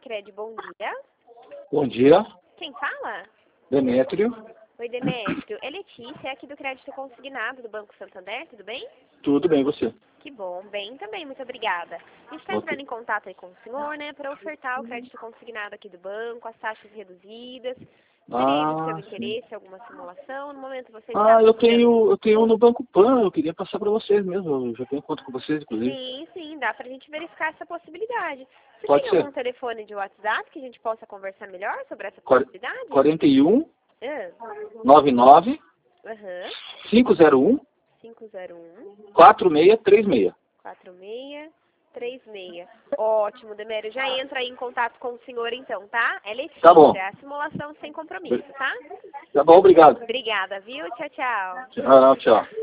Sicredi, bom dia. Bom dia, Quem fala? Demétrio. Oi, Demétrio. É Letícia, aqui do Crédito Consignado do Banco Santander, tudo bem? Tudo bem, você? Que bom, bem também, muito obrigada. A gente está Ok. entrando em contato aí com o senhor, né, para ofertar o crédito consignado aqui do banco, as taxas reduzidas. Seria do seu Sim. interesse alguma simulação? No momento você está Eu procurando? tenho no Banco Pan, eu queria passar para vocês mesmo, eu já tenho conta com vocês, inclusive. Sim, dá pra gente verificar essa possibilidade. Você Pode tem ser. algum telefone de WhatsApp que a gente possa conversar melhor sobre essa Quar- possibilidade? 41 Ah, 99 aham, 501 501 4636. 4636. Ótimo, Demério. Já entra aí em contato com o senhor então, tá? É Letícia, Tá bom. a simulação sem compromisso, tá? Tá bom, obrigado. Obrigada, viu? Tchau, tchau. Tchau.